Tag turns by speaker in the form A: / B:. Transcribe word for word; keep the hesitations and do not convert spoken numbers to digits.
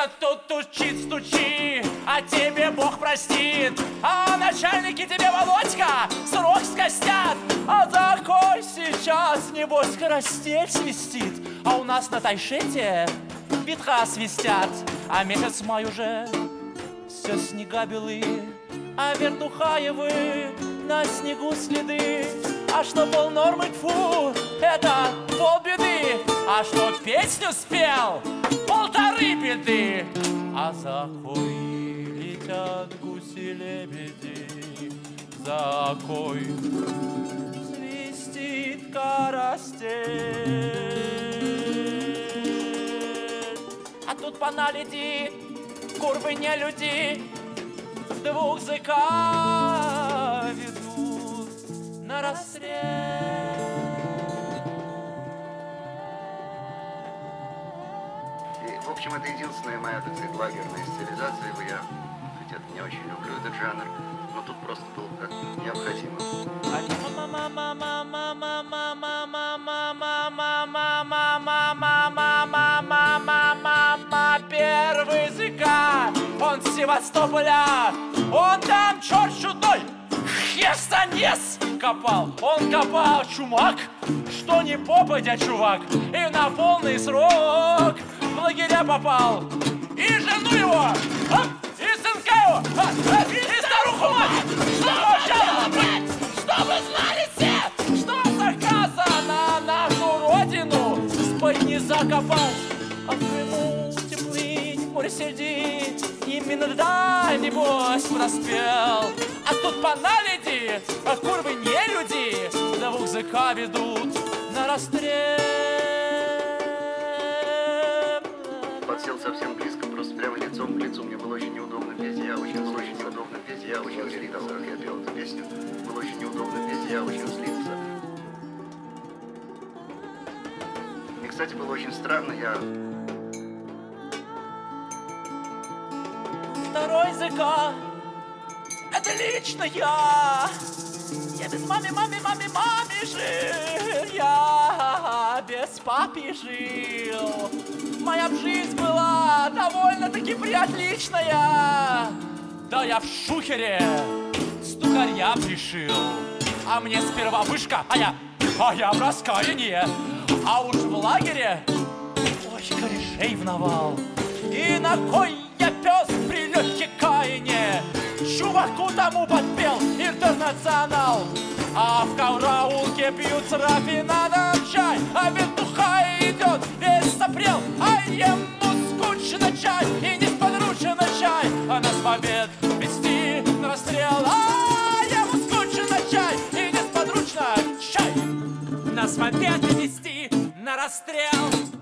A: Кто-то тут стучит, стучи, а тебе Бог простит. А начальники тебе, Володька, срок скостят. А за кой сейчас, небось, скоростель свистит. А у нас на Тайшете ветра свистят. А месяц май уже, все снега белые, а Вертухаевы на снегу следы. А что полнормы, тьфу, это полбеды. А что песню спел, полторы беды. А за кой летят гуси-лебеди, за кой свистит карастель. А тут по наледи курвы не люди, двух зыка ведут на расстрел.
B: В общем, это единственная моя, так сказать, лагерная стилизация. Я, хотя не очень люблю этот жанр, но тут просто было как необходимо.
A: Первый языка, он с Севастополя, он там черт чудной, хестанес копал. Он копал, чумак, что не попадя, чувак, и на полный срок в лагеря попал. И жену его, оп, и сынка его, оп, и старуху мать. Что молчала? Что вы знали все, что заказа на нашу родину спать не закопать. А в Крыму теплынь, море сидит, и Миндаль, небось, проспел. А тут по наледи, а курвы не люди, двух зыка ведут на расстрел.
B: Подсел совсем близко, просто прямо лицом к лицу. Мне было очень неудобно петь, я очень было очень неудобно петь, я очень злился, как я пел эту песню. Было очень неудобно петь, я очень злился. И, кстати, было очень странно, я...
A: Второй языка, это лично я. Я без мамы, мамы, мамы, мамы жил. Я без папы жил. Моя жизнь была довольно-таки приотличная. Да я в шухере стукаря пришил. А мне сперва вышка, а я, а я в раскаянии. А уж в лагере, ой, корешей в навал. И на кой я пес при легких каянии? Чуваку тому подпел интернационал. А в караулке пьют с рафинадом чай, а Вертухай идет весь сопрел, а ему скучно чай и несподручно чай. А нас в обед вести на расстрел, а ему скучно чай и несподручно чай. Нас в обед вести на расстрел.